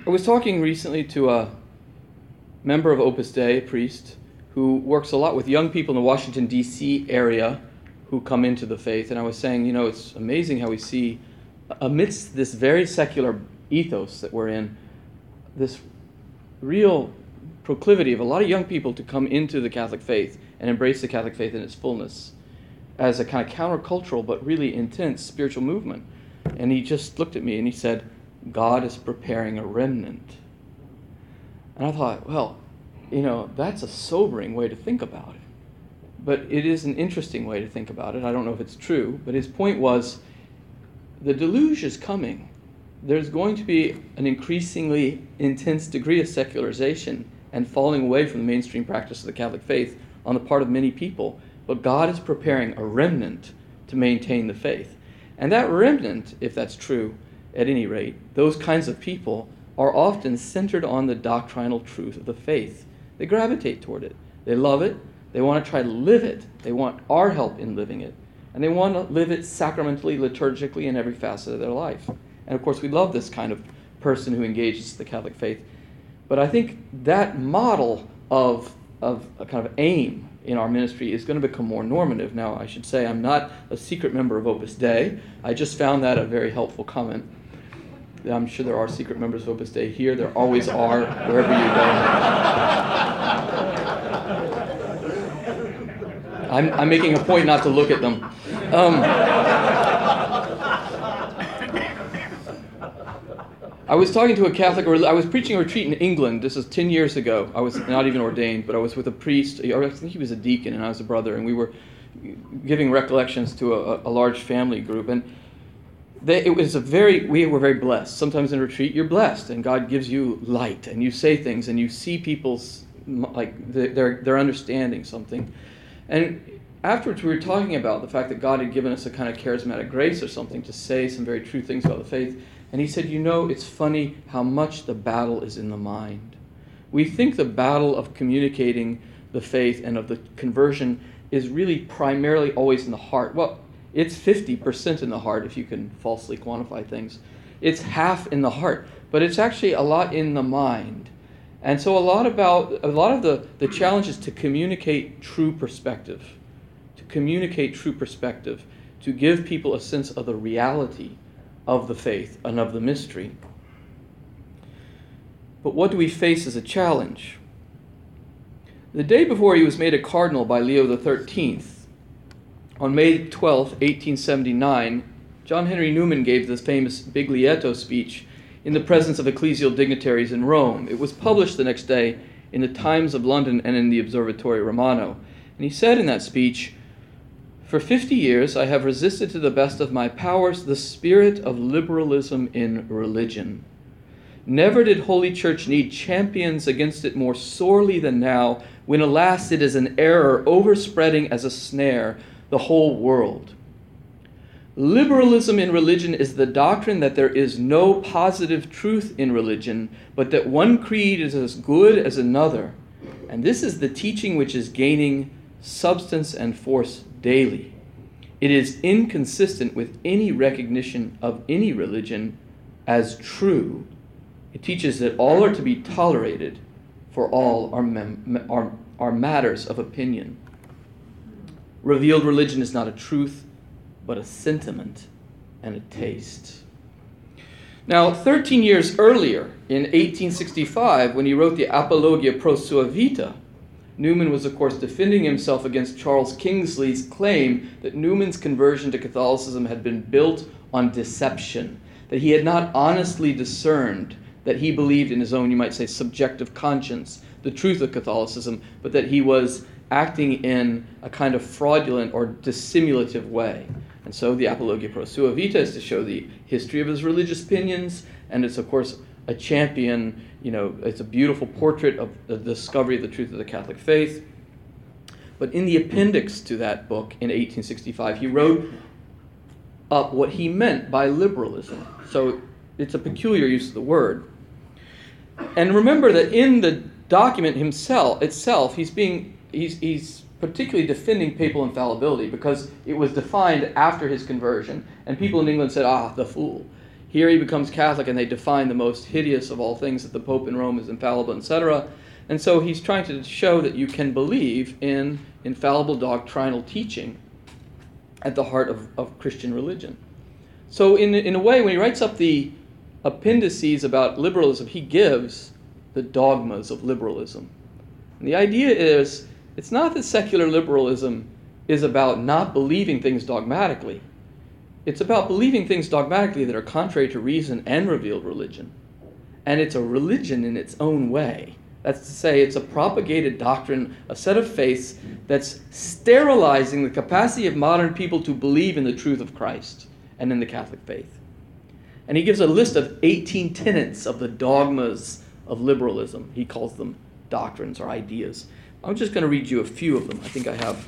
I was talking recently to a member of Opus Dei, a priest, who works a lot with young people in the Washington, D.C. area who come into the faith. And I was saying, it's amazing how we see, amidst this very secular ethos that we're in, this real proclivity of a lot of young people to come into the Catholic faith and embrace the Catholic faith in its fullness as a kind of countercultural but really intense spiritual movement. And he just looked at me and he said, God is preparing a remnant. And I thought, well, that's a sobering way to think about it. But it is an interesting way to think about it. I don't know if it's true, but his point was, the deluge is coming. There's going to be an increasingly intense degree of secularization and falling away from the mainstream practice of the Catholic faith on the part of many people. But God is preparing a remnant to maintain the faith. And that remnant, if that's true, at any rate, those kinds of people are often centered on the doctrinal truth of the faith. They gravitate toward it. They love it. They want to try to live it. They want our help in living it. And they want to live it sacramentally, liturgically, in every facet of their life. And of course, we love this kind of person who engages the Catholic faith. But I think that model of a kind of aim in our ministry is going to become more normative. Now, I should say I'm not a secret member of Opus Dei. I just found that a very helpful comment. I'm sure there are secret members of Opus Dei here. There always are, wherever you go. I'm making a point not to look at them. I was talking to a Catholic, I was preaching a retreat in England. This is 10 years ago. I was not even ordained, but I was with a priest. I think he was a deacon and I was a brother, and we were giving recollections to a large family group. And we were very blessed. Sometimes in retreat, you're blessed, and God gives you light, and you say things, and you see people's, they're understanding something. And afterwards, we were talking about the fact that God had given us a kind of charismatic grace or something to say some very true things about the faith. And he said, it's funny how much the battle is in the mind. We think the battle of communicating the faith and of the conversion is really primarily always in the heart. Well, it's 50% in the heart if you can falsely quantify things. It's half in the heart, but it's actually a lot in the mind. And so a lot of the challenge is to communicate true perspective, to give people a sense of the reality of the faith and of the mystery. But what do we face as a challenge? The day before he was made a cardinal by Leo XIII, on May 12, 1879, John Henry Newman gave this famous Biglietto speech in the presence of ecclesial dignitaries in Rome. It was published the next day in the Times of London and in the Observatorio Romano. And he said in that speech, "For 50 years I have resisted to the best of my powers the spirit of liberalism in religion. Never did Holy Church need champions against it more sorely than now, when alas it is an error overspreading as a snare the whole world. Liberalism in religion is the doctrine that there is no positive truth in religion, but that one creed is as good as another. And this is the teaching which is gaining substance and force daily. It is inconsistent with any recognition of any religion as true. It teaches that all are to be tolerated, for all are matters of opinion. Revealed religion is not a truth, but a sentiment and a taste." Now, 13 years earlier, in 1865, when he wrote the Apologia pro sua vita, Newman was, of course, defending himself against Charles Kingsley's claim that Newman's conversion to Catholicism had been built on deception, that he had not honestly discerned that he believed in his own, you might say, subjective conscience, the truth of Catholicism, but that he was acting in a kind of fraudulent or dissimulative way. And so the Apologia pro sua vita is to show the history of his religious opinions, and it's, of course, a champion, it's a beautiful portrait of the discovery of the truth of the Catholic faith. But in the appendix to that book in 1865, he wrote up what he meant by liberalism. So it's a peculiar use of the word. And remember that in the document itself, he's particularly defending papal infallibility, because it was defined after his conversion, and people in England said, the fool. Here he becomes Catholic, and they define the most hideous of all things, that the Pope in Rome is infallible, etc. And so he's trying to show that you can believe in infallible doctrinal teaching at the heart of Christian religion. So in a way, when he writes up the appendices about liberalism, he gives the dogmas of liberalism. And the idea is, it's not that secular liberalism is about not believing things dogmatically. It's about believing things dogmatically that are contrary to reason and revealed religion. And it's a religion in its own way. That's to say, it's a propagated doctrine, a set of faiths that's sterilizing the capacity of modern people to believe in the truth of Christ and in the Catholic faith. And he gives a list of 18 tenets of the dogmas of liberalism. He calls them doctrines or ideas. I'm just going to read you a few of them. I think I have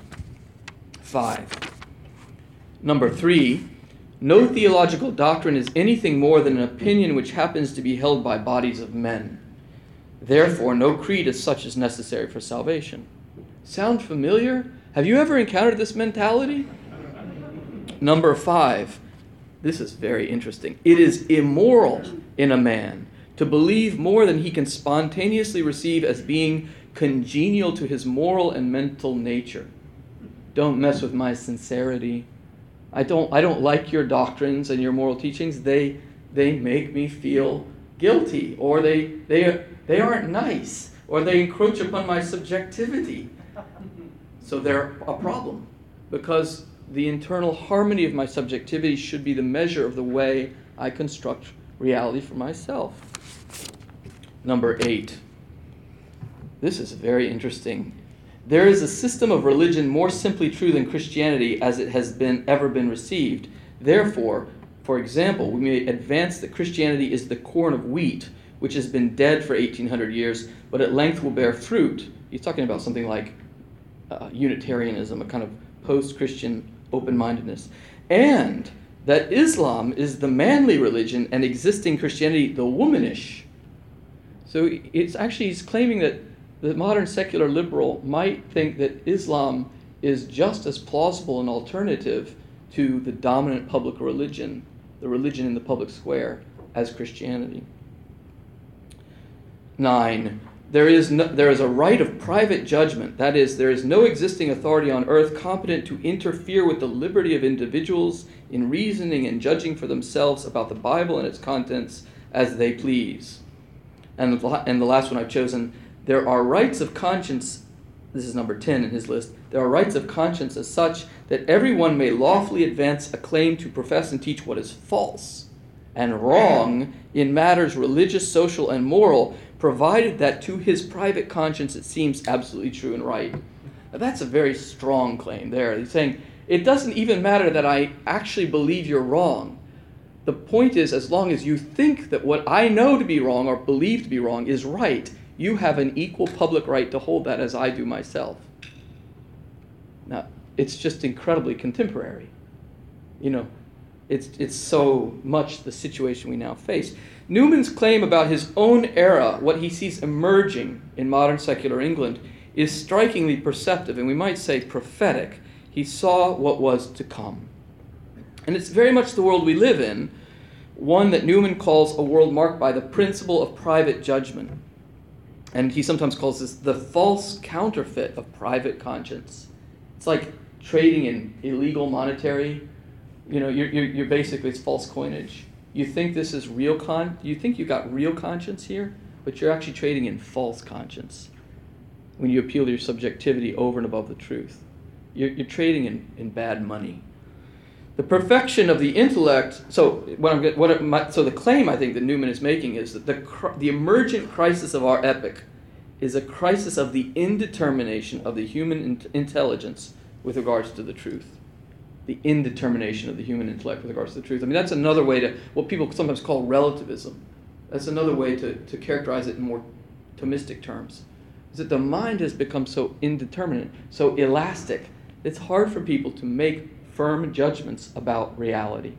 5. Number 3, no theological doctrine is anything more than an opinion which happens to be held by bodies of men. Therefore, no creed as such is necessary for salvation. Sound familiar? Have you ever encountered this mentality? Number 5, this is very interesting. It is immoral in a man to believe more than he can spontaneously receive as being congenial to his moral and mental nature. Don't mess with my sincerity. I don't like your doctrines and your moral teachings. They make me feel guilty, or they aren't nice, or they encroach upon my subjectivity. So they're a problem, because the internal harmony of my subjectivity should be the measure of the way I construct reality for myself. Number 8. This is very interesting. There is a system of religion more simply true than Christianity as it has ever been received. Therefore, for example, we may advance that Christianity is the corn of wheat, which has been dead for 1800 years, but at length will bear fruit. He's talking about something like Unitarianism, a kind of post-Christian open-mindedness. And that Islam is the manly religion and existing Christianity the womanish. So he's claiming that the modern secular liberal might think that Islam is just as plausible an alternative to the dominant public religion, the religion in the public square, as Christianity. 9. There is a right of private judgment. That is, there is no existing authority on earth competent to interfere with the liberty of individuals in reasoning and judging for themselves about the Bible and its contents as they please. And the last one I've chosen, there are rights of conscience, this is number 10 in his list, there are rights of conscience as such that everyone may lawfully advance a claim to profess and teach what is false and wrong in matters religious, social, and moral, provided that to his private conscience it seems absolutely true and right. Now, that's a very strong claim there. He's saying, it doesn't even matter that I actually believe you're wrong. The point is, as long as you think that what I know to be wrong or believe to be wrong is right, you have an equal public right to hold that as I do myself. Now, it's just incredibly contemporary. It's so much the situation we now face. Newman's claim about his own era, what he sees emerging in modern secular England, is strikingly perceptive, and we might say prophetic. He saw what was to come. And it's very much the world we live in, one that Newman calls a world marked by the principle of private judgment. And he sometimes calls this the false counterfeit of private conscience. It's like trading in illegal monetary. You're basically, it's false coinage. You think this is real you think you got real conscience here, but you're actually trading in false conscience when you appeal to your subjectivity over and above the truth. You're trading in bad money. The perfection of the intellect. So the claim I think that Newman is making is that the emergent crisis of our epoch is a crisis of the indetermination of the human intelligence with regards to the truth. The indetermination of the human intellect with regards to the truth. I mean, that's another way to, what people sometimes call relativism. That's another way to characterize it in more Thomistic terms. Is that the mind has become so indeterminate, so elastic, it's hard for people to make firm judgments about reality.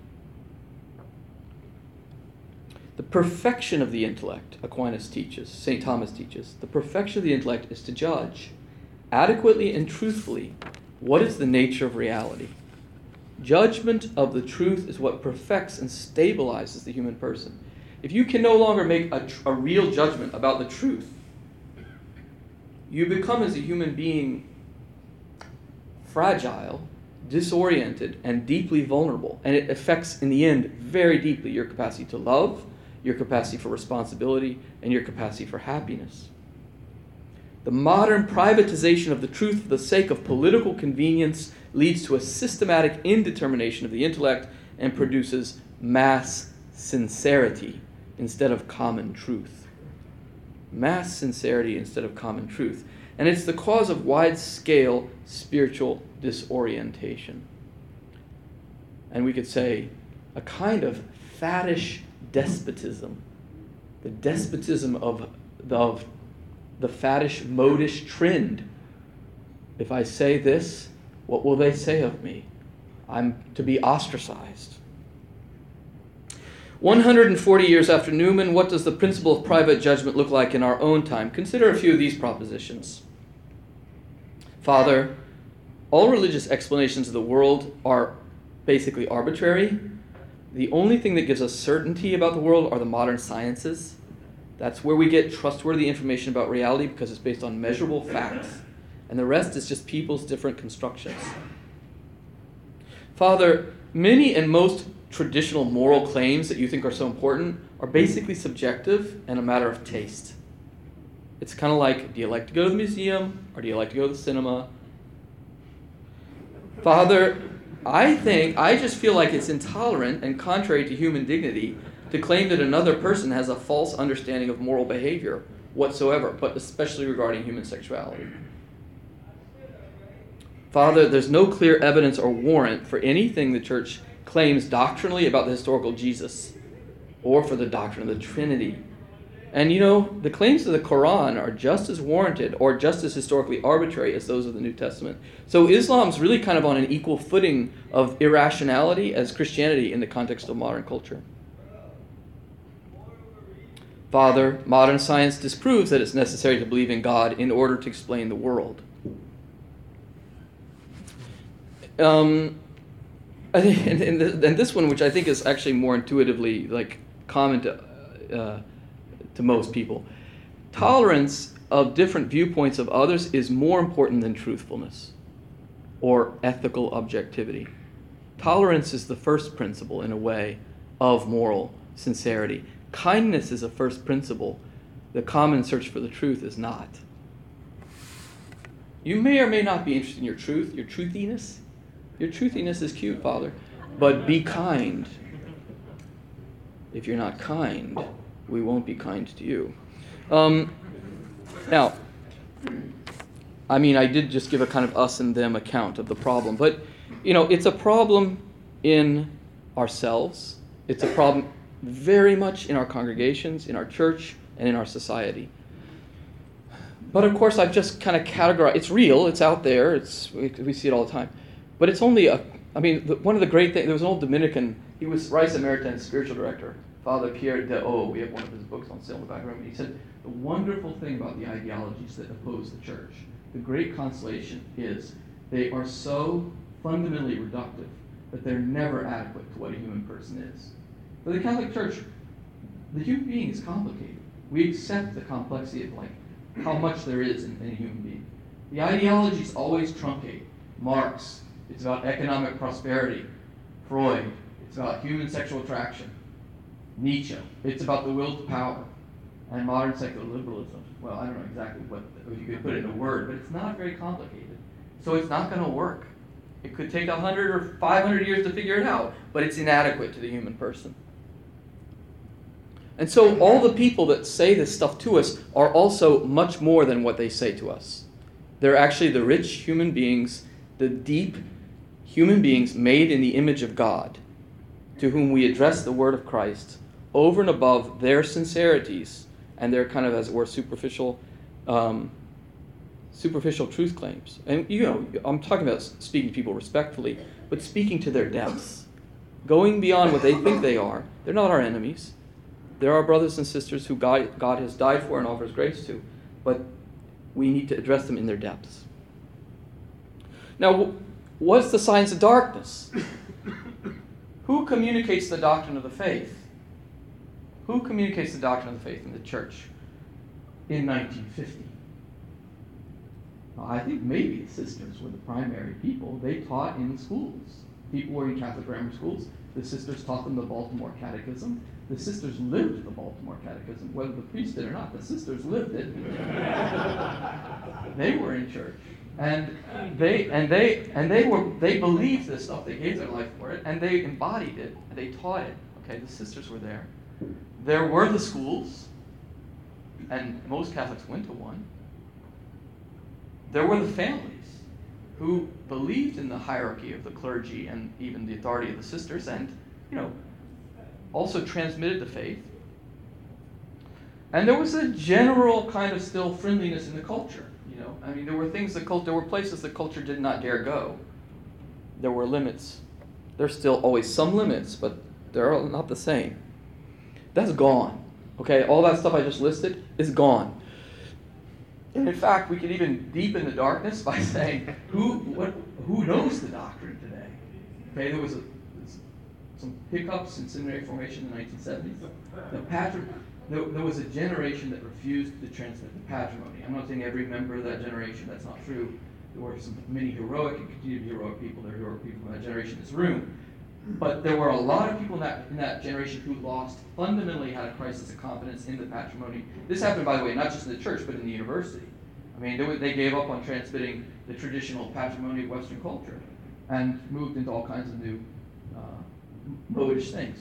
The perfection of the intellect, Aquinas teaches, St. Thomas teaches, the perfection of the intellect is to judge adequately and truthfully what is the nature of reality. Judgment of the truth is what perfects and stabilizes the human person. If you can no longer make a real judgment about the truth, you become as a human being fragile, disoriented, and deeply vulnerable. And it affects, in the end, very deeply your capacity to love, your capacity for responsibility, and your capacity for happiness. The modern privatization of the truth for the sake of political convenience leads to a systematic indetermination of the intellect and produces mass sincerity instead of common truth. Mass sincerity instead of common truth. And it's the cause of wide-scale spiritual disorientation. And we could say a kind of faddish despotism. The despotism of the faddish, modish trend. If I say this, what will they say of me? I'm to be ostracized. 140 years after Newman, what does the principle of private judgment look like in our own time? Consider a few of these propositions. Father, all religious explanations of the world are basically arbitrary. The only thing that gives us certainty about the world are the modern sciences. That's where we get trustworthy information about reality because it's based on measurable facts. And the rest is just people's different constructions. Father, many and most traditional moral claims that you think are so important are basically subjective and a matter of taste. It's kind of like, do you like to go to the museum or do you like to go to the cinema? Father, I just feel like it's intolerant and contrary to human dignity to claim that another person has a false understanding of moral behavior whatsoever, but especially regarding human sexuality. Father, there's no clear evidence or warrant for anything the church claims doctrinally about the historical Jesus or for the doctrine of the Trinity. And the claims of the Quran are just as warranted or just as historically arbitrary as those of the New Testament. So Islam's really kind of on an equal footing of irrationality as Christianity in the context of modern culture. Father, modern science disproves that it's necessary to believe in God in order to explain the world. And this one, which I think is actually more intuitively common to most people, tolerance of different viewpoints of others is more important than truthfulness or ethical objectivity. Tolerance is the first principle, in a way, of moral sincerity. Kindness is a first principle. The common search for the truth is not. You may or may not be interested in your truth, your truthiness. Your truthiness is cute, Father, but be kind. If you're not kind, we won't be kind to you. Now, I did just give a kind of us and them account of the problem, but, it's a problem in ourselves. It's a problem very much in our congregations, in our church, and in our society. But of course, I've just kind of categorized. It's real. It's out there. We see it all the time. But it's only one of the great things, there was an old Dominican, he was Rice Emeritus spiritual director, Father Pierre Deau. We have one of his books on sale in the back room. He said, the wonderful thing about the ideologies that oppose the church, the great consolation is they are so fundamentally reductive that they're never adequate to what a human person is. For the Catholic Church, the human being is complicated. We accept the complexity of how much there is in a human being. The ideologies always truncate. Marx, it's about economic prosperity. Freud, it's about human sexual attraction. Nietzsche, it's about the will to power. And modern secular liberalism, well, I don't know exactly what you could put it in a word, but it's not very complicated. So it's not going to work. It could take 100 or 500 years to figure it out, but it's inadequate to the human person. And so all the people that say this stuff to us are also much more than what they say to us. They're actually the rich human beings, the deep human beings made in the image of God, to whom we address the word of Christ over and above their sincerities and their kind of, as it were, superficial truth claims. And, I'm talking about speaking to people respectfully, but speaking to their depths. Going beyond what they think they are. They're not our enemies. They're our brothers and sisters who God has died for and offers grace to. But we need to address them in their depths. Now, What's the signs of darkness? Who communicates the doctrine of the faith? Who communicates the doctrine of the faith in the church in 1950? Well, I think maybe the sisters were the primary people. They taught in schools. People were in Catholic grammar schools. The sisters taught them the Baltimore Catechism. The sisters lived the Baltimore Catechism. Whether the priest did or not, the sisters lived it. They were in church. And they believed this stuff. They gave their life for it, and they embodied it, and they taught it. Okay, the sisters were there. There were the schools, and most Catholics went to one. There were the families who believed in the hierarchy of the clergy and even the authority of the sisters, and also transmitted the faith. And there was a general kind of still friendliness in the culture. I mean, there were places the culture did not dare go. There were limits. There's still always some limits, but they're not the same. That's gone. Okay, all that stuff I just listed is gone. And in fact, we could even deepen the darkness by saying, who knows the doctrine today? Okay, there was some hiccups in seminary formation in the 1970s. There was a generation that refused to transmit the patrimony. I'm not saying every member of that generation, that's not true. There were many heroic and continue to be heroic people. There are heroic people in that generation in this room. But there were a lot of people in that generation who fundamentally had a crisis of confidence in the patrimony. This happened, by the way, not just in the church, but in the university. I mean, they gave up on transmitting the traditional patrimony of Western culture and moved into all kinds of new modish things.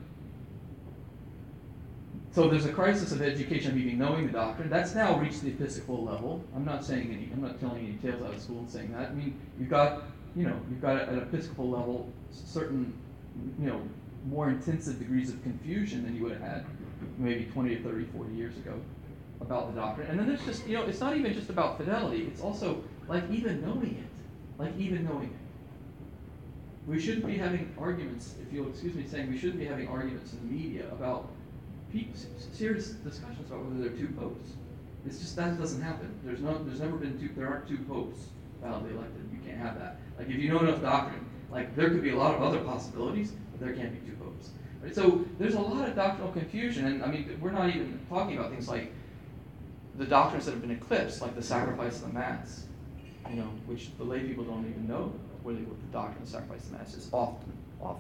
So there's a crisis of education of even knowing the doctrine. That's now reached the Episcopal level. I'm not telling any tales out of school and saying that. I mean, you've got at an Episcopal level certain, more intensive degrees of confusion than you would have had maybe 20 or 30, 40 years ago about the doctrine. And then there's just, it's not even just about fidelity. It's also like even knowing it. We shouldn't be having arguments, if you'll excuse me saying, we shouldn't be having arguments in the media about serious discussions about whether there are two popes. It's just that doesn't happen. There aren't two popes validly elected. You can't have that. Like if you know enough doctrine, like there could be a lot of other possibilities, but there can't be two popes. Right? So there's a lot of doctrinal confusion, and I mean we're not even talking about things like the doctrines that have been eclipsed, like the sacrifice of the Mass, which the lay people don't even know what the doctrine of the sacrifice of the Mass is often.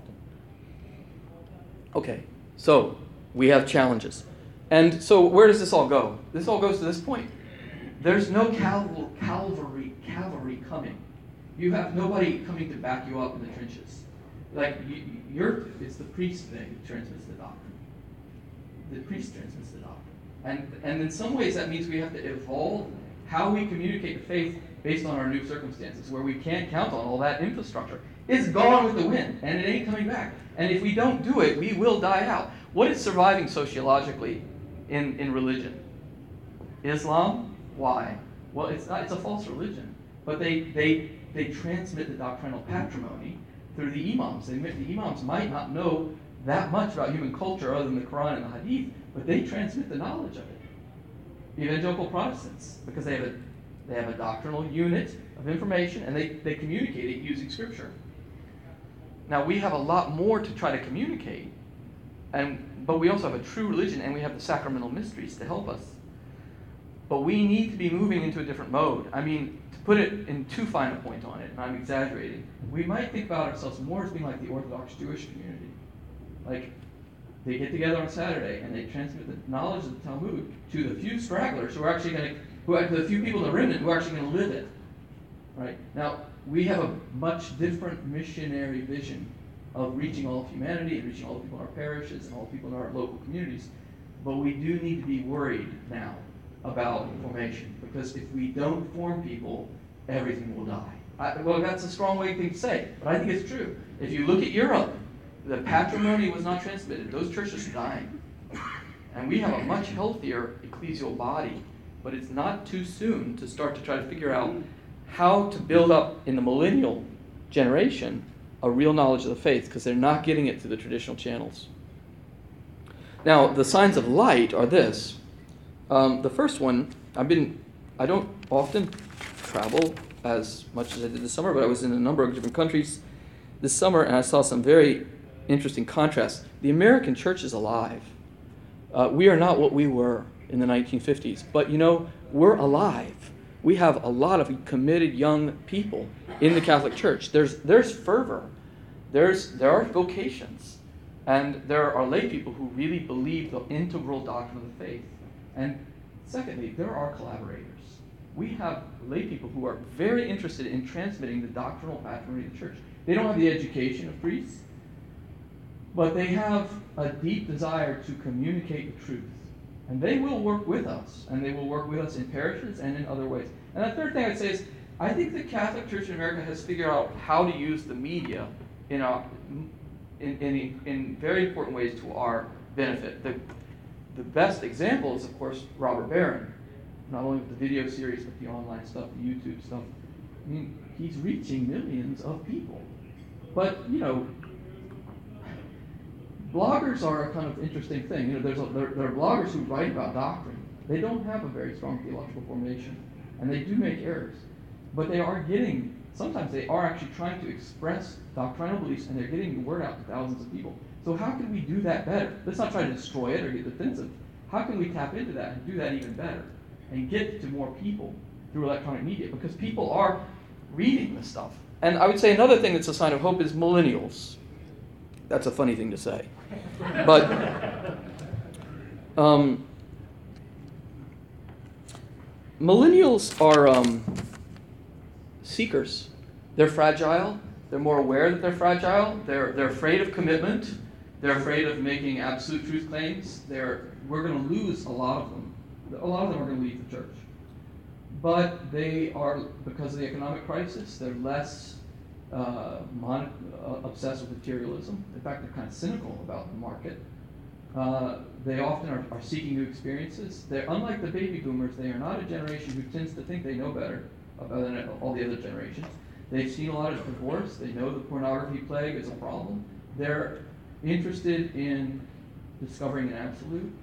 Okay, so we have challenges. And so where does this all go? This all goes to this point. There's no cavalry coming. You have nobody coming to back you up in the trenches. Like, it's the priest thing that transmits the doctrine. The priest transmits the doctrine. And in some ways that means we have to evolve how we communicate the faith based on our new circumstances, where we can't count on all that infrastructure. It's gone with the wind, and it ain't coming back. And if we don't do it, we will die out. What is surviving sociologically in religion? Islam? Why? Well, it's a false religion. But they transmit the doctrinal patrimony through the imams. The imams might not know that much about human culture other than the Quran and the Hadith, but they transmit the knowledge of it. Evangelical Protestants, because they have a doctrinal unit of information, and they communicate it using Scripture. Now, we have a lot more to try to communicate, but we also have a true religion, and we have the sacramental mysteries to help us. But we need to be moving into a different mode. I mean, to put it in too fine a point on it, and I'm exaggerating, we might think about ourselves more as being like the Orthodox Jewish community. Like, they get together on Saturday, and they transmit the knowledge of the Talmud to the few stragglers who are actually to the few people in the remnant who are actually going to live it. Right? Now, we have a much different missionary vision of reaching all of humanity and reaching all the people in our parishes and all the people in our local communities. But we do need to be worried now about formation, because if we don't form people, everything will die. Well, that's a strong thing to say, but I think it's true. If you look at Europe, the patrimony was not transmitted. Those churches are dying. And we have a much healthier ecclesial body, but it's not too soon to start to try to figure out how to build up in the millennial generation a real knowledge of the faith, because they're not getting it through the traditional channels. Now, the signs of light are this. The first one, I don't often travel as much as I did this summer, but I was in a number of different countries this summer, and I saw some very interesting contrasts. The American church is alive. We are not what we were in the 1950s, but we're alive. We have a lot of committed young people in the Catholic Church. There's fervor. There are vocations. And there are lay people who really believe the integral doctrine of the faith. And secondly, there are collaborators. We have lay people who are very interested in transmitting the doctrinal patrimony of the church. They don't have the education of priests, but they have a deep desire to communicate the truth. And they will work with us, and they will work with us in parishes and in other ways. And the third thing I'd say is, I think the Catholic Church in America has figured out how to use the media in very important ways to our benefit. The best example is, of course, Robert Barron. Not only with the video series, but the online stuff, the YouTube stuff. I mean, he's reaching millions of people. But, bloggers are a kind of interesting thing. There are bloggers who write about doctrine. They don't have a very strong theological formation, and they do make errors. But sometimes they are actually trying to express doctrinal beliefs, and they're getting the word out to thousands of people. So how can we do that better? Let's not try to destroy it or get defensive. How can we tap into that and do that even better and get to more people through electronic media? Because people are reading this stuff. And I would say another thing that's a sign of hope is millennials. That's a funny thing to say. But millennials are seekers. They're fragile. They're more aware that they're fragile. They're afraid of commitment. They're afraid of making absolute truth claims. We're going to lose a lot of them. A lot of them are going to leave the church. But they are, because of the economic crisis, they're less obsessed with materialism. In fact, they're kind of cynical about the market. They often are seeking new experiences. They're unlike the baby boomers. They are not a generation who tends to think they know better than all the other generations. They've seen a lot of divorce. They know the pornography plague is a problem. They're interested in discovering an absolute.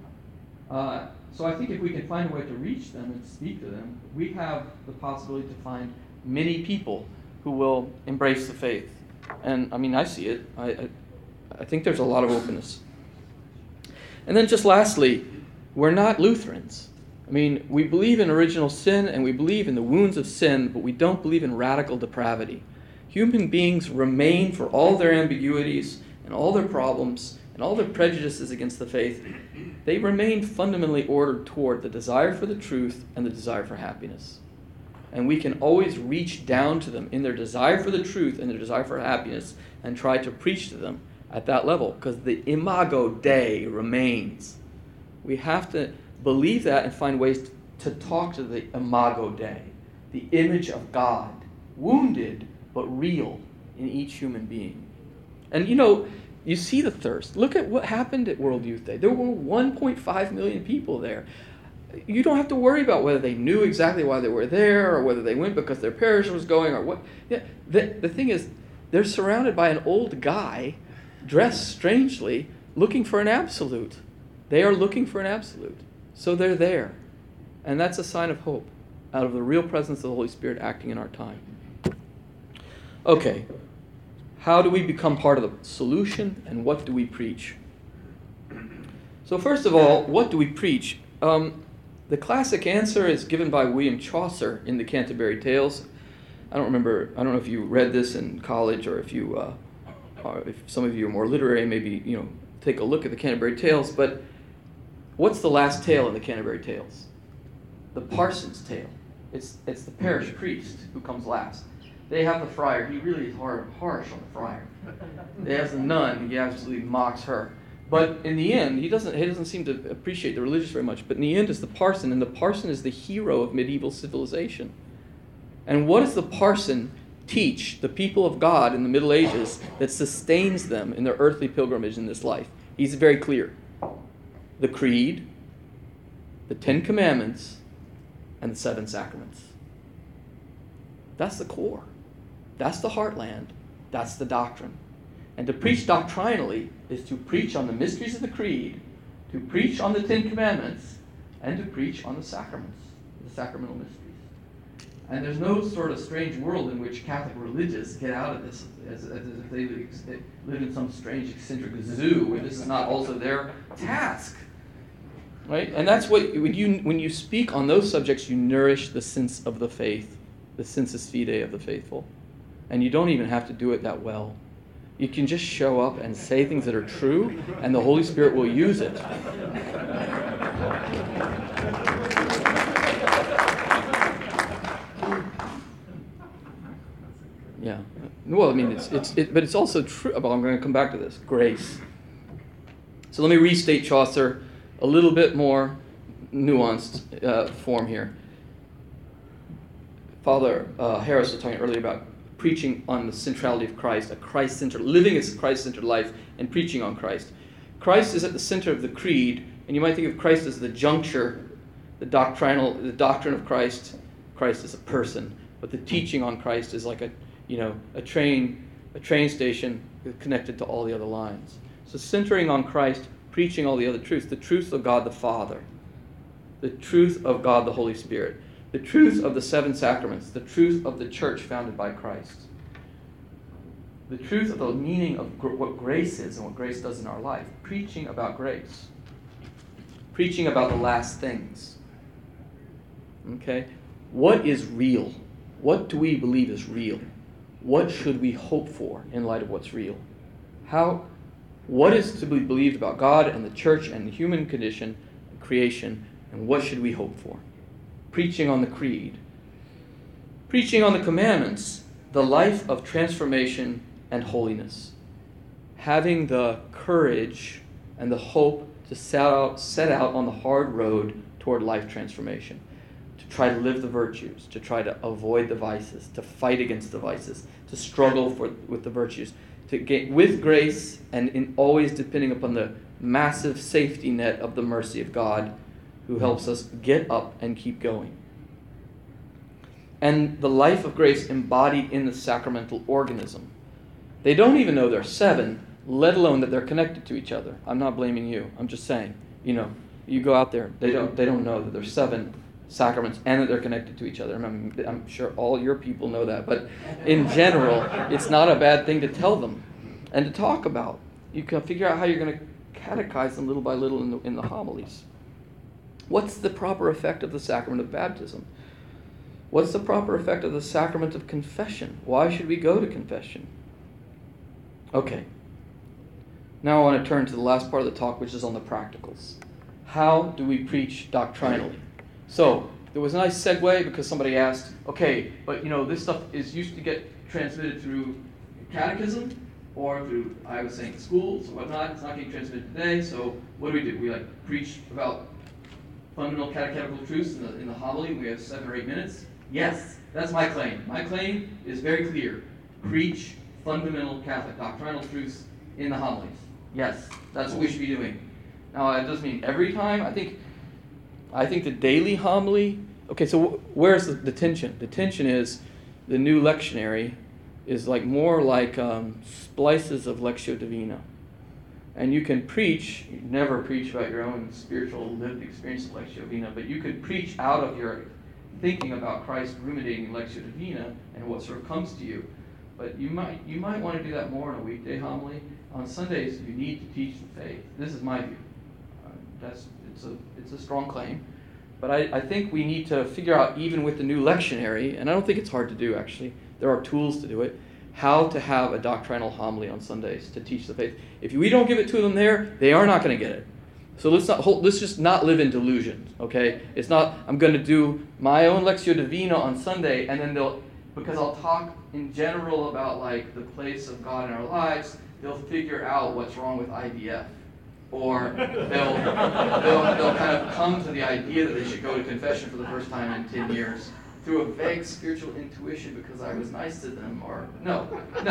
So I think if we can find a way to reach them and speak to them, we have the possibility to find many people who will embrace the faith. And I mean, I see it. I think there's a lot of openness. And then just lastly, we're not Lutherans. I mean, we believe in original sin and we believe in the wounds of sin, but we don't believe in radical depravity. Human beings remain, for all their ambiguities and all their problems and all their prejudices against the faith, they remain fundamentally ordered toward the desire for the truth and the desire for happiness. And we can always reach down to them in their desire for the truth and their desire for happiness and try to preach to them at that level, because the imago Dei remains. We have to believe that and find ways to talk to the imago Dei, the image of God, wounded but real in each human being. And you see the thirst. Look at what happened at World Youth Day. There were 1.5 million people there. You don't have to worry about whether they knew exactly why they were there or whether they went because their parish was going or what. Yeah, the thing is, they're surrounded by an old guy dressed strangely looking for an absolute. They are looking for an absolute. So they're there. And that's a sign of hope out of the real presence of the Holy Spirit acting in our time. Okay. How do we become part of the solution, and what do we preach? So first of all, what do we preach? The classic answer is given by William Chaucer in the Canterbury Tales. I don't know if you read this in college, or if some of you are more literary, maybe take a look at the Canterbury Tales. But what's the last tale in the Canterbury Tales? The parson's tale. It's the parish priest who comes last. They have the friar. He really is harsh on the friar. They have the nun. He absolutely mocks her. But in the end, he doesn't seem to appreciate the religious very much. But in the end, is the parson, and the parson is the hero of medieval civilization. And what does the parson teach the people of God in the Middle Ages that sustains them in their earthly pilgrimage in this life? He's very clear. The Creed, the Ten Commandments, and the Seven Sacraments. That's the core. That's the heartland. That's the doctrine. And to preach doctrinally is to preach on the mysteries of the Creed, to preach on the Ten Commandments, and to preach on the sacraments, the sacramental mysteries. And there's no sort of strange world in which Catholic religious get out of this as if they live in some strange eccentric zoo where this is not also their task. Right? And that's what, when you speak on those subjects, you nourish the sense of the faith, the sensus fidei of the faithful. And you don't even have to do it that well. You can just show up and say things that are true, and the Holy Spirit will use it. Yeah. Well, I mean, but it's also true. Well, I'm going to come back to this. Grace. So let me restate Chaucer a little bit more nuanced form here. Father Harris was talking earlier about preaching on the centrality of Christ, a Christ-centered, living a Christ-centered life and preaching on Christ. Christ is at the center of the creed, and you might think of Christ as the juncture, the doctrine of Christ. Christ is a person, but the teaching on Christ is like a train station connected to all the other lines. So centering on Christ, preaching all the other truths, the truth of God the Father, the truth of God the Holy Spirit, the truth of the seven sacraments, the truth of the church founded by Christ, the truth of the meaning of what grace is and what grace does in our life, preaching about grace, preaching about the last things. Okay? What is real? What do we believe is real? What should we hope for in light of what's real? What is to be believed about God and the church and the human condition, creation, and what should we hope for? Preaching on the creed. Preaching on the commandments, the life of transformation and holiness. Having the courage and the hope to set out on the hard road toward life transformation. To try to live the virtues, to try to avoid the vices, to fight against the vices, to struggle with the virtues, to get with grace and always depending upon the massive safety net of the mercy of God, who helps us get up and keep going. And the life of grace embodied in the sacramental organism. They don't even know they're seven, let alone that they're connected to each other. I'm not blaming you. I'm just saying, you go out there, they don't know that there's seven sacraments and that they're connected to each other. I'm sure all your people know that, but in general, it's not a bad thing to tell them and to talk about. You can figure out how you're going to catechize them little by little in the homilies. What's the proper effect of the sacrament of baptism? What's the proper effect of the sacrament of confession? Why should we go to confession? Okay. Now I want to turn to the last part of the talk, which is on the practicals. How do we preach doctrinally? So, there was a nice segue because somebody asked, okay, but this stuff used to get transmitted through catechism or through, I was saying, schools or whatnot. It's not getting transmitted today, so what do? We preach about fundamental catechetical truths in the homily. We have 7 or 8 minutes. Yes, that's my claim. My claim is very clear. Preach fundamental Catholic doctrinal truths in the homilies. Yes, that's what we should be doing. Now, that doesn't mean every time. I think the daily homily. Okay, so where's the tension? The tension is the new lectionary is more like splices of Lectio Divina. And you can preach, you never preach about your own spiritual lived experience of Lectio Divina, but you could preach out of your thinking about Christ ruminating in Lectio Divina and what sort of comes to you. But you might want to do that more in a weekday homily. On Sundays, you need to teach the faith. This is my view. It's a strong claim. But I think we need to figure out, even with the new lectionary, and I don't think it's hard to do actually, there are tools to do it, how to have a doctrinal homily on Sundays to teach the faith. If we don't give it to them there, they are not going to get it. So let's just not live in delusions, okay? It's not, I'm going to do my own Lectio Divina on Sunday, and then because I'll talk in general about the place of God in our lives, they'll figure out what's wrong with IVF. Or they'll kind of come to the idea that they should go to confession for the first time in 10 years through a vague spiritual intuition because I was nice to them. Or no,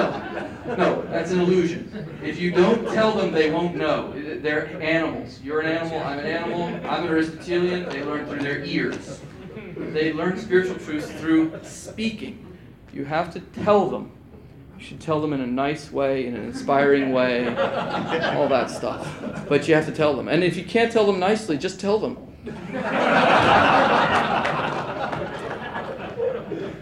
that's an illusion. If you don't tell them, they won't know. They're animals. You're an animal, I'm an animal, I'm an Aristotelian. They learn through their ears. They learn spiritual truths through speaking. You have to tell them. You should tell them in a nice way, in an inspiring way, all that stuff. But you have to tell them. And if you can't tell them nicely, just tell them.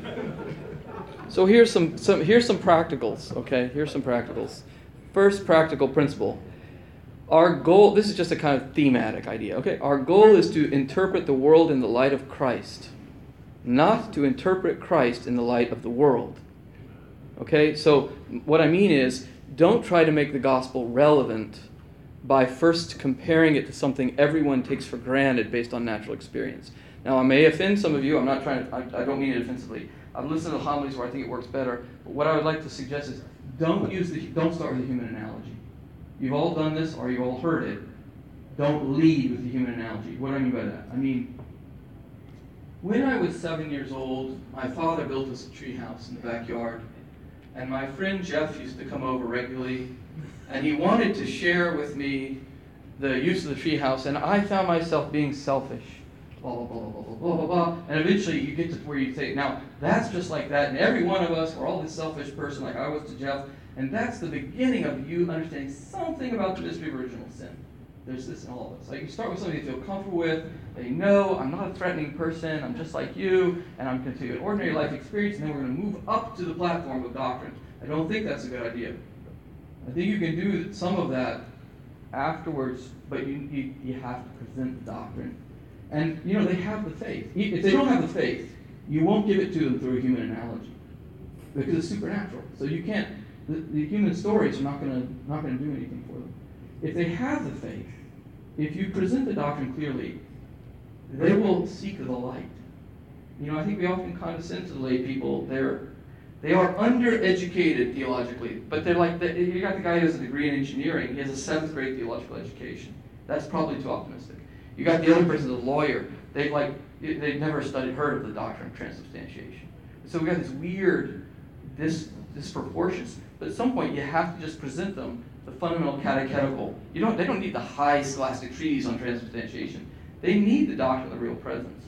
So here's some practicals, okay? Here's some practicals. First practical principle. Our goal, this is just a kind of thematic idea, okay? Our goal is to interpret the world in the light of Christ, not to interpret Christ in the light of the world. Okay? So what I mean is, don't try to make the gospel relevant by first comparing it to something everyone takes for granted based on natural experience. Now, I may offend some of you. I don't mean it offensively. I've listened to homilies where I think it works better. But what I would like to suggest is don't start with the human analogy. You've all done this or you've all heard it. Don't lead with the human analogy. What do I mean by that? I mean, when I was 7 years old, my father built us a tree house in the backyard. And my friend Jeff used to come over regularly. And he wanted to share with me the use of the tree house. And I found myself being selfish. Blah, blah, blah, blah, blah, blah, blah, blah. And eventually you get to where you say, now, that's just like that. And every one of us, we're all this selfish person like I was to Jeff. And that's the beginning of you understanding something about the mystery of original sin. There's this in all of us. Like you start with somebody you feel comfortable with. They know I'm not a threatening person. I'm just like you. And I'm going to tell you an ordinary life experience. And then we're going to move up to the platform of doctrine. I don't think that's a good idea. I think you can do some of that afterwards. But you have to present the doctrine. And, they have the faith. If they don't have the faith, you won't give it to them through a human analogy. Because it's supernatural. So you can't, the human stories are not going to do anything for them. If they have the faith, if you present the doctrine clearly, they will seek the light. I think we often condescend to the lay people. They are undereducated theologically, but they're like, you got the guy who has a degree in engineering. He has a 7th grade theological education. That's probably too optimistic. You got the other person, the lawyer. They've never heard of the doctrine of transubstantiation. So we got this weird disproportions. But at some point, you have to just present them the fundamental catechetical. They don't need the high scholastic treatise on transubstantiation. They need the doctrine of the real presence.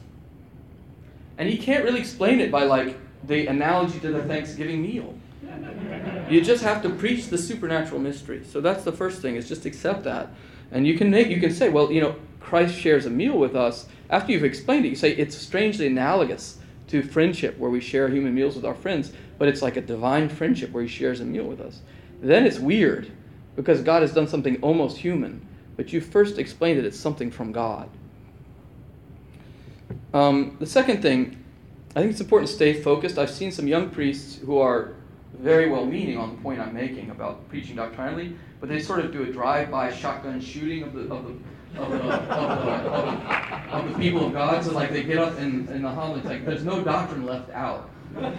And you can't really explain it by the analogy to the Thanksgiving meal. You just have to preach the supernatural mystery. So that's the first thing, is just accept that. And you can say, well, Christ shares a meal with us. After you've explained it, you say it's strangely analogous to friendship, where we share human meals with our friends, but it's like a divine friendship where he shares a meal with us. Then it's weird, because God has done something almost human, but you first explained that it's something from God. The second thing, I think it's important to stay focused. I've seen some young priests who are very well-meaning on the point I'm making about preaching doctrinally, but they sort of do a drive-by shotgun shooting of the people of God. So they get up in the homily, it's like there's no doctrine left out. No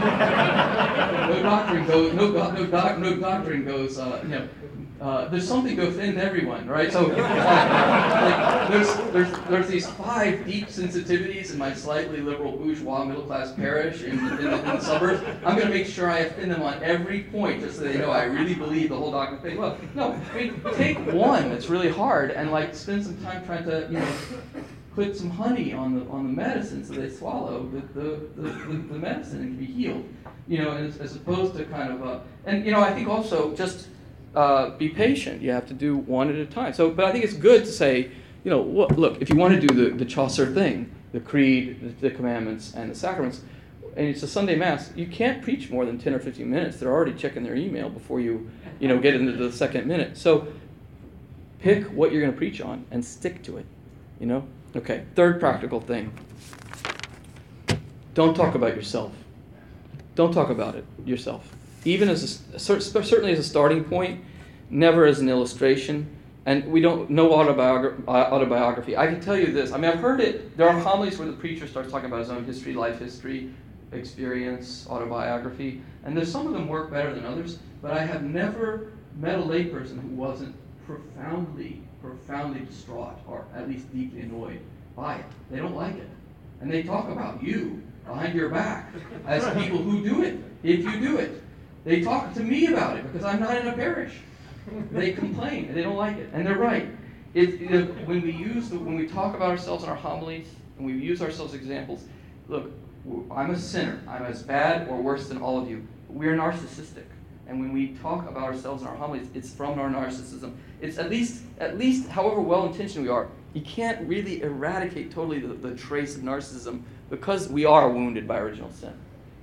doctrine goes. There's something to offend everyone, right? So there's these 5 deep sensitivities in my slightly liberal bourgeois middle class parish in the suburbs. I'm going to make sure I offend them on every point, just so they know I really believe the whole doctrine of faith. Well, no, take one that's really hard and spend some time trying to put some honey on the medicine so they swallow the medicine and can be healed. As opposed to kind of I think also just be patient. You have to do one at a time. But I think it's good to say, look, if you want to do the Chaucer thing, the creed, the commandments, and the sacraments, and it's a Sunday Mass, you can't preach more than 10 or 15 minutes. They're already checking their email before you get into the second minute. So pick what you're going to preach on and stick to it, Okay, third practical thing. Don't talk about yourself. Don't talk about it yourself. Even certainly as a starting point, never as an illustration. And we don't know autobiography. I can tell you this. I've heard it. There are homilies where the preacher starts talking about his own history, life history, experience, autobiography. And there's some of them work better than others. But I have never met a layperson who wasn't profoundly distraught, or at least deeply annoyed by it. They don't like it. And they talk about you behind your back as people who do it, if you do it. They talk to me about it because I'm not in a parish. They complain and they don't like it, and they're right. When we talk about ourselves in our homilies and we use ourselves as examples, look, I'm a sinner. I'm as bad or worse than all of you. We're narcissistic. And when we talk about ourselves in our homilies, it's from our narcissism. It's at least however well-intentioned we are, you can't really eradicate totally the trace of narcissism because we are wounded by original sin.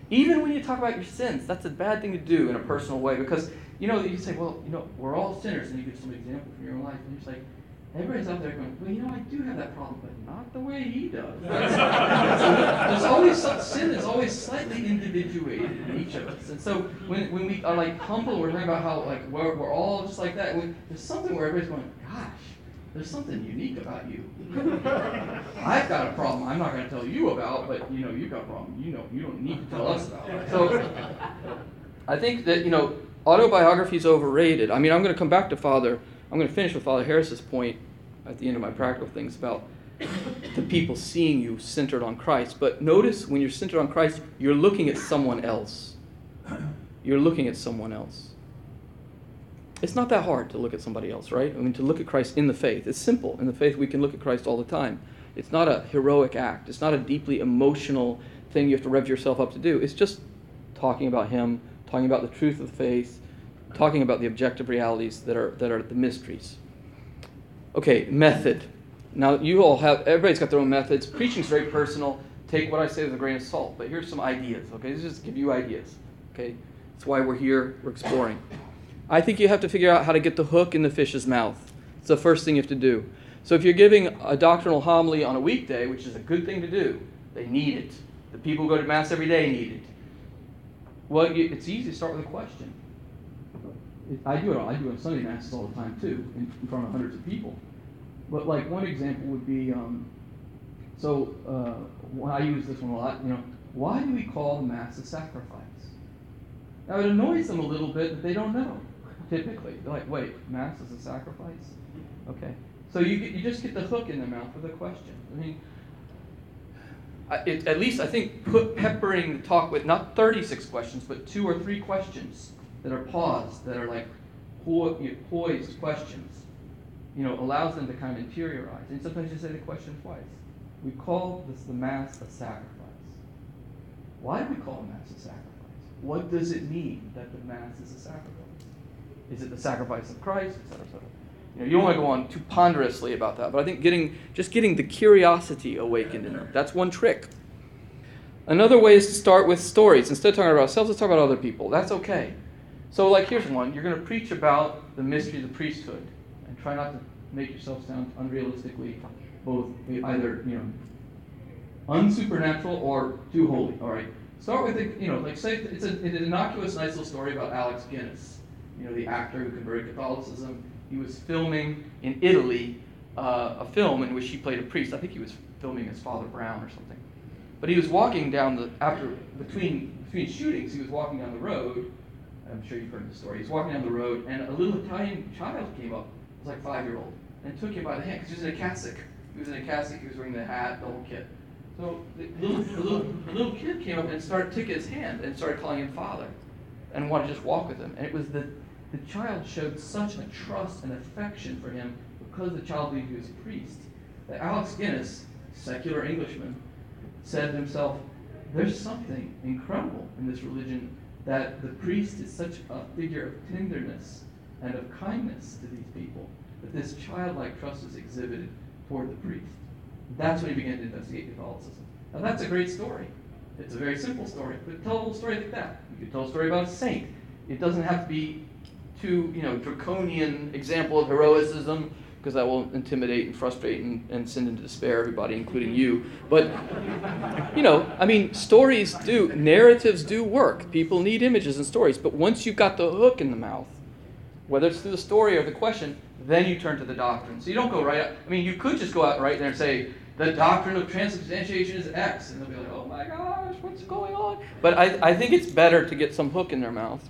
Even when you talk about your sins, that's a bad thing to do in a personal way, because, you say, well, we're all sinners, and you give some example from your own life, and you're just like, everybody's out there going, well, I do have that problem, but not the way he does. There's always sin is always slightly individuated in each of us. And so when we are like humble, we're learning about how like we're all just like that. There's something where everybody's going, gosh, there's something unique about you. I've got a problem I'm not going to tell you about, but you've got a problem. You don't need to tell us about it. So I think that autobiography is overrated. I mean, I'm going to come back to I'm going to finish with Father Harris's point at the end of my practical things about the people seeing you centered on Christ. But notice when you're centered on Christ, you're looking at someone else. You're looking at someone else. It's not that hard to look at somebody else, right? I mean, to look at Christ in the faith. It's simple. In the faith, we can look at Christ all the time. It's not a heroic act. It's not a deeply emotional thing you have to rev yourself up to do. It's just talking about him, talking about the truth of the faith, talking about the objective realities that are the mysteries. Okay, method. Now, everybody's got their own methods. Preaching's very personal. Take what I say with a grain of salt. But here's some ideas, okay? Let's just give you ideas, okay? That's why we're here. We're exploring. I think you have to figure out how to get the hook in the fish's mouth. It's the first thing you have to do. So if you're giving a doctrinal homily on a weekday, which is a good thing to do, they need it. The people who go to Mass every day need it. Well, it's easy to start with a question. I do it on Sunday Masses all the time, too, in front of hundreds of people. But, like, one example would be, I use this one a lot, why do we call the Mass a sacrifice? Now, it annoys them a little bit that they don't know, typically. They're like, wait, Mass is a sacrifice? Okay. So you just get the hook in their mouth with a question. I mean, at least I think peppering the talk with not 36 questions, but 2 or 3 questions that are paused, that are like poised questions, allows them to kind of interiorize. And sometimes you say the question twice. We call the Mass a sacrifice. Why do we call the Mass a sacrifice? What does it mean that the Mass is a sacrifice? Is it the sacrifice of Christ, et cetera, et cetera? You don't want to go on too ponderously about that, but I think getting the curiosity awakened in them. That's one trick. Another way is to start with stories. Instead of talking about ourselves, let's talk about other people. That's okay. So, like, here's one. You're going to preach about the mystery of the priesthood, and try not to make yourself sound unrealistically both either, unsupernatural or too holy. All right. Start with say it's an innocuous, nice little story about Alex Guinness, the actor who converted Catholicism. He was filming in Italy a film in which he played a priest. I think he was filming as Father Brown or something. But he was walking down between shootings, he was walking down the road. I'm sure you've heard the story. He's walking down the road, and a little Italian child came up. It was like 5-year-old, and took him by the hand because he was in a cassock. He was wearing the hat, the whole kit. So the little kid came up and took his hand and started calling him Father, and wanted to just walk with him. And it was the child showed such a trust and affection for him because the child believed he was a priest, that Alex Guinness, secular Englishman, said to himself, there's something incredible in this religion that the priest is such a figure of tenderness and of kindness to these people, that this childlike trust is exhibited toward the priest. That's when he began to investigate Catholicism. Now that's a great story. It's a very simple story, but tell a little story like that. You could tell a story about a saint. It doesn't have to be too, draconian example of heroicism, because that will intimidate and frustrate and send into despair everybody, including you. But, narratives do work. People need images and stories. But once you've got the hook in the mouth, whether it's through the story or the question, then you turn to the doctrine. So you don't go right out. I mean, you could just go out right there and say, the doctrine of transubstantiation is X. And they'll be like, oh my gosh, what's going on? But I think it's better to get some hook in their mouth.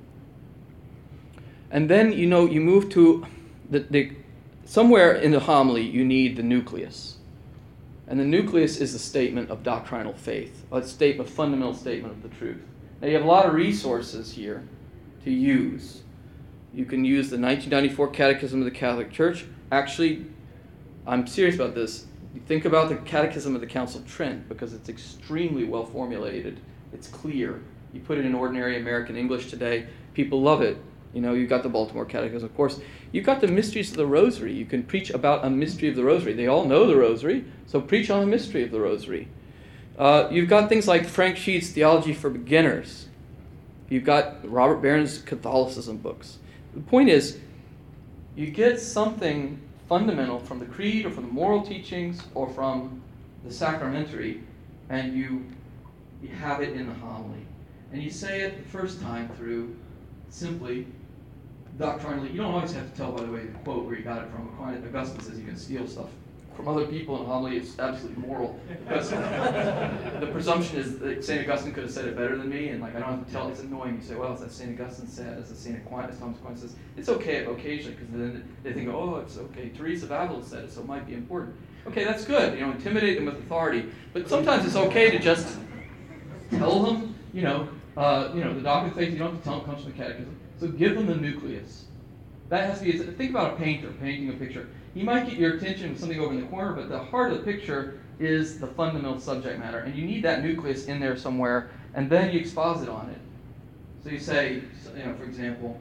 And then, you move to somewhere in the homily, you need the nucleus. And the nucleus is a statement of doctrinal faith, a fundamental statement of the truth. Now, you have a lot of resources here to use. You can use the 1994 Catechism of the Catholic Church. Actually, I'm serious about this. You think about the Catechism of the Council of Trent, because it's extremely well formulated. It's clear. You put it in ordinary American English today, people love it. You've got the Baltimore Catechism, of course. You've got the mysteries of the Rosary. You can preach about a mystery of the Rosary. They all know the Rosary, so preach on a mystery of the Rosary. You've got things like Frank Sheet's Theology for Beginners. You've got Robert Barron's Catholicism books. The point is, you get something fundamental from the creed or from the moral teachings or from the sacramentary, and you have it in the homily. And you say it the first time through simply, doctrinally. You don't always have to tell, by the way, the quote where you got it from. Augustine says you can steal stuff from other people in homily. It's absolutely moral. Because the presumption is that St. Augustine could have said it better than me, and like I don't have to tell. It's annoying. You say, well, it's that St. Augustine said, it's that St. Aquinas, Thomas Aquinas says. It's okay occasionally, because then they think, oh, it's okay. Teresa of Avila said it, so it might be important. Okay, that's good. Intimidate them with authority. But sometimes it's okay to just tell them, the doctrine of faith, you don't have to tell them, comes from the catechism. So give them the nucleus. That has to be, think about a painter painting a picture. He might get your attention with something over in the corner, but the heart of the picture is the fundamental subject matter. And you need that nucleus in there somewhere, and then you exposit on it. So you say, for example,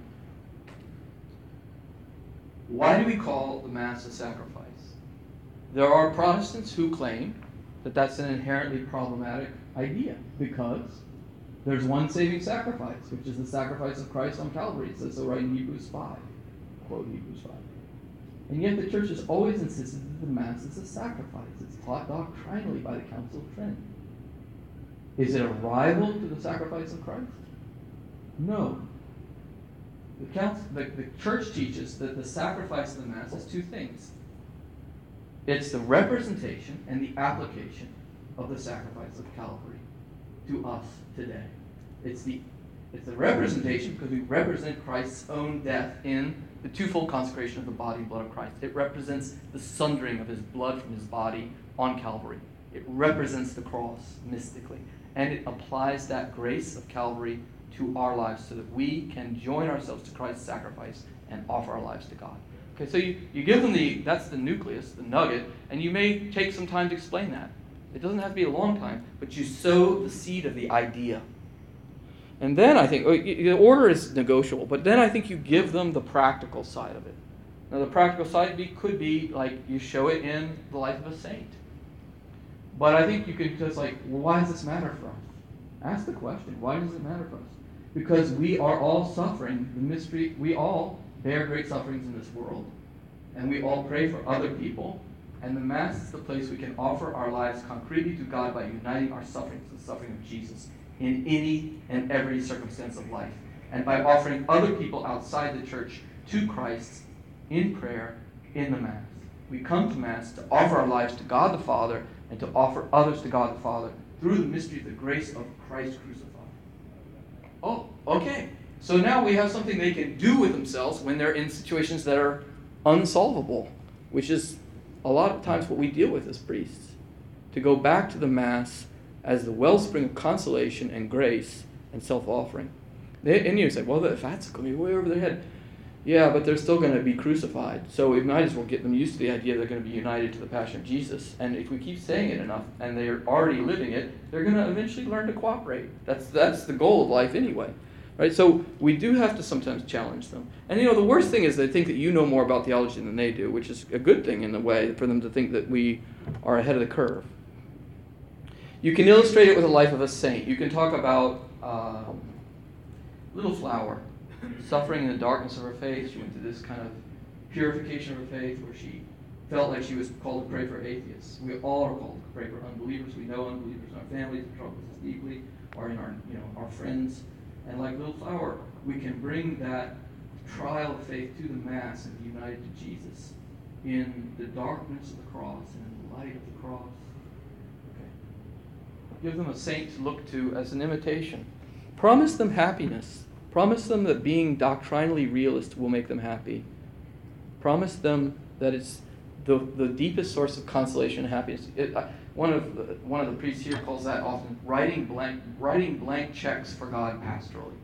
why do we call the Mass a sacrifice? There are Protestants who claim that that's an inherently problematic idea, because there's one saving sacrifice, which is the sacrifice of Christ on Calvary. It says so right in Hebrews 5. Quote Hebrews 5. And yet the Church has always insisted that the Mass is a sacrifice. It's taught doctrinally by the Council of Trent. Is it a rival to the sacrifice of Christ? No. The Church teaches that the sacrifice of the Mass is two things. It's the representation and the application of the sacrifice of Calvary to us today. It's the representation because we represent Christ's own death in the twofold consecration of the body and blood of Christ. It represents the sundering of his blood from his body on Calvary. It represents the cross mystically. And it applies that grace of Calvary to our lives so that we can join ourselves to Christ's sacrifice and offer our lives to God. Okay, so you give them that's the nucleus, the nugget, and you may take some time to explain that. It doesn't have to be a long time, but you sow the seed of the idea. And then I think, the order is negotiable, but then I think you give them the practical side of it. Now the practical side could be like you show it in the life of a saint. But I think you could just why does this matter for us? Ask the question, why does it matter for us? Because we are all suffering the mystery, we all bear great sufferings in this world, and we all pray for other people, and the Mass is the place we can offer our lives concretely to God by uniting our sufferings to the suffering of Jesus in any and every circumstance of life, and by offering other people outside the Church to Christ in prayer in the Mass. We come to Mass to offer our lives to God the Father and to offer others to God the Father through the mystery of the grace of Christ crucified. Oh, okay. So now we have something they can do with themselves when they're in situations that are unsolvable, which is a lot of times what we deal with as priests. To go back to the Mass as the wellspring of consolation and grace and self-offering. And you say, well, if that's going to be way over their head. Yeah, but they're still going to be crucified. So we might as well get them used to the idea they're going to be united to the Passion of Jesus. And if we keep saying it enough and they're already living it, they're going to eventually learn to cooperate. That's the goal of life anyway. Right? So we do have to sometimes challenge them. And the worst thing is they think that you know more about theology than they do, which is a good thing in a way for them to think that we are ahead of the curve. You can illustrate it with the life of a saint. You can talk about Little Flower, suffering in the darkness of her faith. She went through this kind of purification of her faith where she felt like she was called to pray for atheists. We all are called to pray for unbelievers. We know unbelievers in our families who trouble us deeply, or in our friends. And like Little Flower, we can bring that trial of faith to the Mass and be united to Jesus in the darkness of the cross and in the light of the cross. Okay. Give them a saint to look to as an imitation. Promise them happiness. Promise them that being doctrinally realist will make them happy. Promise them that it's the deepest source of consolation and happiness. One of the priests here calls that often writing blank checks for God pastorally.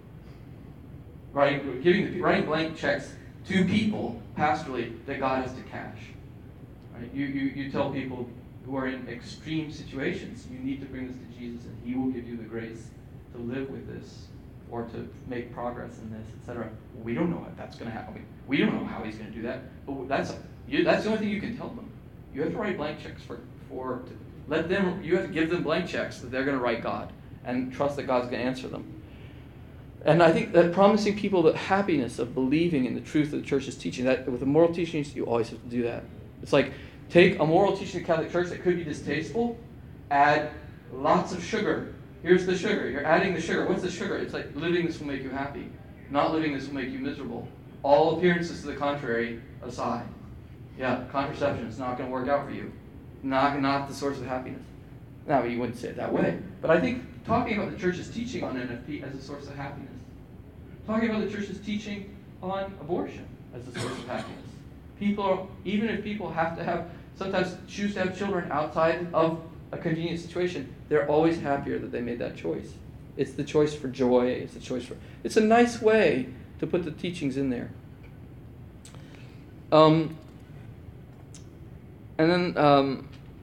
Writing blank checks to people pastorally that God has to cash. Right? You tell people who are in extreme situations, you need to bring this to Jesus, and He will give you the grace to live with this or to make progress in this, etc. We don't know if that's going to happen. We don't know how He's going to do that. But that's the only thing you can tell them. You have to write blank checks for You have to give them blank checks that they're going to write God and trust that God's going to answer them. And I think that promising people the happiness of believing in the truth that the church is teaching, that with the moral teachings, you always have to do that. It's like, take a moral teaching of the Catholic Church that could be distasteful, add lots of sugar. Here's the sugar. You're adding the sugar. What's the sugar? It's like, living this will make you happy. Not living this will make you miserable. All appearances to the contrary aside. Yeah, contraception is not going to work out for you. Not the source of happiness. Now, you wouldn't say it that way. But I think talking about the church's teaching on NFP as a source of happiness. Talking about the church's teaching on abortion as a source of happiness. Even if people sometimes choose to have children outside of a convenient situation, they're always happier that they made that choice. It's the choice for joy. It's a nice way to put the teachings in there. And then,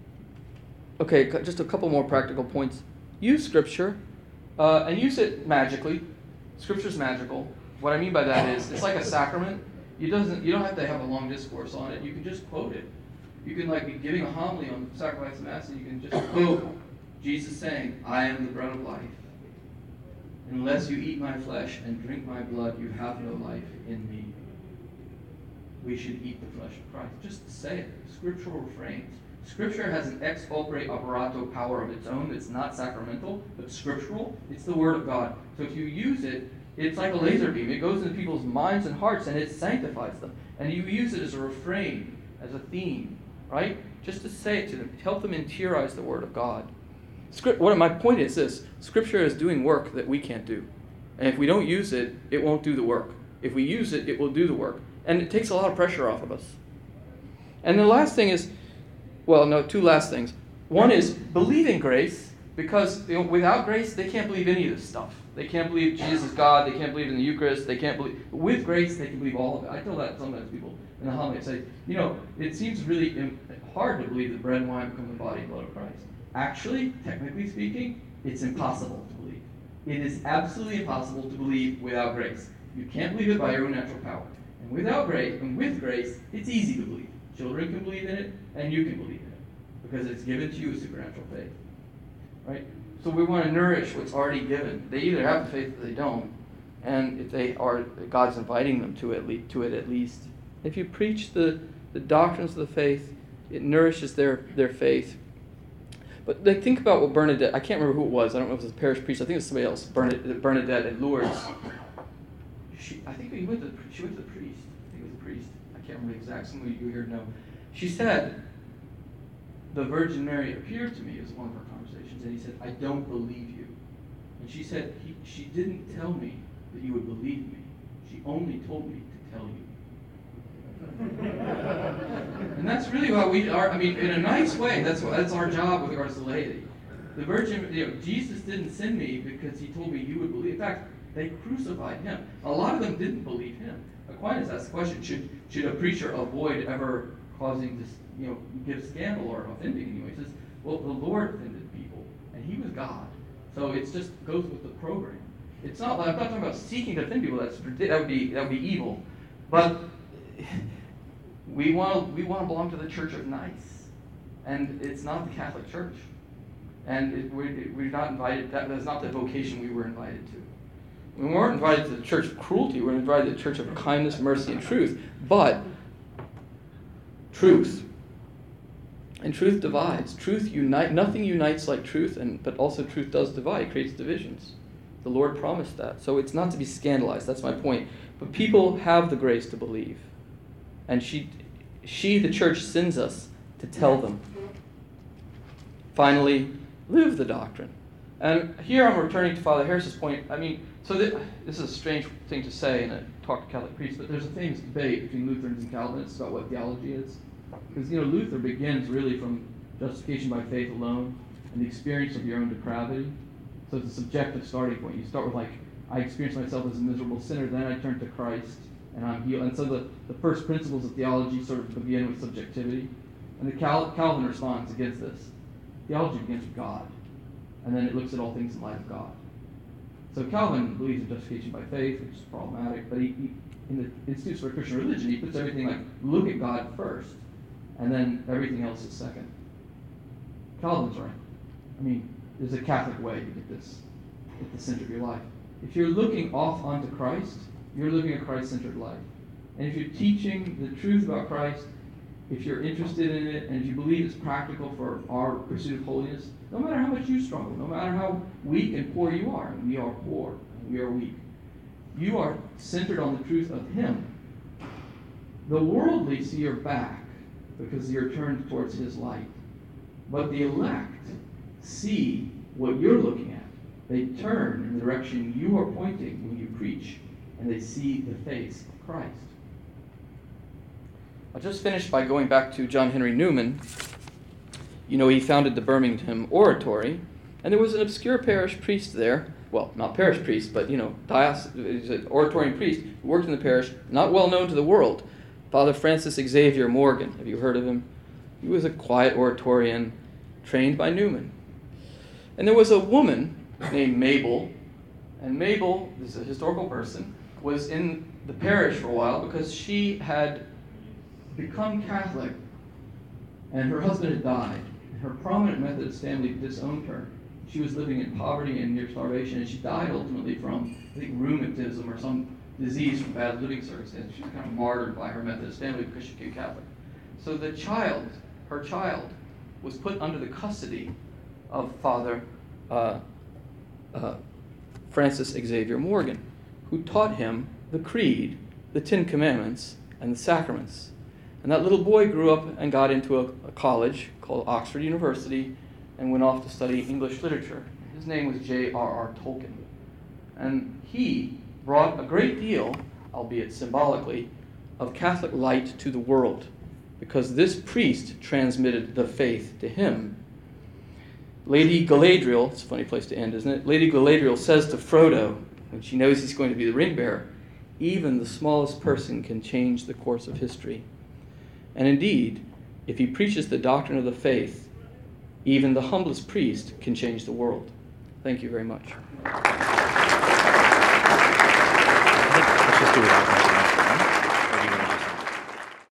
just a couple more practical points. Use Scripture, and use it magically. Scripture's magical. What I mean by that is, it's like a sacrament. You don't have to have a long discourse on it. You can just quote it. You can be giving a homily on the sacrifice of Mass, and you can just quote Jesus saying, "I am the bread of life. Unless you eat my flesh and drink my blood, you have no life in me." We should eat the flesh of Christ. Just say it. Scriptural refrains. Scripture has an ex opere operato power of its own that's not sacramental, but scriptural. It's the Word of God. So if you use it, it's like a laser beam. It goes into people's minds and hearts, and it sanctifies them. And you use it as a refrain, as a theme, right? Just to say it to them. Help them interiorize the Word of God. My point is this. Scripture is doing work that we can't do. And if we don't use it, it won't do the work. If we use it, it will do the work. And it takes a lot of pressure off of us. And the last thing is, two last things. One is believing grace, because without grace, they can't believe any of this stuff. They can't believe Jesus is God. They can't believe in the Eucharist. They can't believe. With grace, they can believe all of it. I tell that sometimes people in the homily. I say, it seems really hard to believe that bread and wine become the body and blood of Christ. Actually, technically speaking, it's impossible to believe. It is absolutely impossible to believe without grace. You can't believe it by your own natural power. And without grace, and with grace, it's easy to believe. Children can believe in it, and you can believe in it, because it's given to you as supernatural faith. Right? So we want to nourish what's already given. They either have the faith or they don't. And if they are, God's inviting them to it at least. If you preach the doctrines of the faith, it nourishes their faith. But think about what Bernadette, I can't remember who it was. I don't know if it was a parish priest. I think it was somebody else. Bernadette at Lourdes. She went to the priest. I think it was a priest. I can't remember the exact. Some of you here know. She said, the Virgin Mary appeared to me as one of our conversations, and he said, "I don't believe you." And she said, she didn't tell me that you would believe me. She only told me to tell you. And that's really what we are. I mean, in a nice way, that's our job with regards to laity. The Virgin, Jesus didn't send me because he told me you would believe. In fact, they crucified him. A lot of them didn't believe him. Aquinas asked the question: Should a preacher avoid ever causing this, give scandal or offending anyone? He says, well, the Lord offended people, and he was God. So it just goes with the program. It's not. I'm not talking about seeking to offend people. That would be evil. But we want to belong to the Church of Nice, and it's not the Catholic Church. And we're not invited. That's not the vocation we were invited to. We weren't invited to the church of cruelty. We were invited to the church of kindness, mercy, and truth. But truth. And truth divides. Truth unites. Nothing unites like truth, but also truth does divide. It creates divisions. The Lord promised that. So it's not to be scandalized. That's my point. But people have the grace to believe. And she, the church, sends us to tell them. Finally, live the doctrine. And here I'm returning to Father Harris's point. I mean, this is a strange thing to say in a talk to Catholic priests, but there's a famous debate between Lutherans and Calvinists about what theology is. Because, Luther begins really from justification by faith alone and the experience of your own depravity. So it's a subjective starting point. You start with, I experience myself as a miserable sinner, then I turn to Christ, and I'm healed. And so the first principles of theology sort of begin with subjectivity. And the Calvin responds against this. Theology begins with God, and then it looks at all things in light of God. So Calvin believes in justification by faith, which is problematic, but he in the Institutes for Christian Religion, he puts everything look at God first, and then everything else is second. Calvin's right. I mean, there's a Catholic way to get the center of your life. If you're looking off onto Christ, you're living a Christ-centered life. And if you're teaching the truth about Christ, if you're interested in it, and if you believe it's practical for our pursuit of holiness, no matter how much you struggle, no matter how weak and poor you are, and we are poor, and we are weak, you are centered on the truth of Him. The worldly see your back because you're turned towards His light. But the elect see what you're looking at. They turn in the direction you are pointing when you preach, and they see the face of Christ. I'll just finish by going back to John Henry Newman. You know, he founded the Birmingham Oratory, and there was an obscure parish priest there. Well, not parish priest, but, he's an Oratorian priest who worked in the parish, not well known to the world. Father Francis Xavier Morgan. Have you heard of him? He was a quiet Oratorian trained by Newman. And there was a woman named Mabel, and Mabel, this is a historical person, was in the parish for a while because she had become Catholic and her husband had died. And her prominent Methodist family disowned her. She was living in poverty and near starvation, and she died ultimately from, I think, rheumatism or some disease from bad living circumstances. She was kind of martyred by her Methodist family because she became Catholic. So the child, her child, was put under the custody of Father Francis Xavier Morgan, who taught him the Creed, the Ten Commandments, and the sacraments. And that little boy grew up and got into a college called Oxford University and went off to study English literature. His name was J.R.R. Tolkien. And he brought a great deal, albeit symbolically, of Catholic light to the world, because this priest transmitted the faith to him. Lady Galadriel, it's a funny place to end, isn't it? Lady Galadriel says to Frodo, when she knows he's going to be the ring bearer, even the smallest person can change the course of history. And indeed, if he preaches the doctrine of the faith, even the humblest priest can change the world. Thank you very much.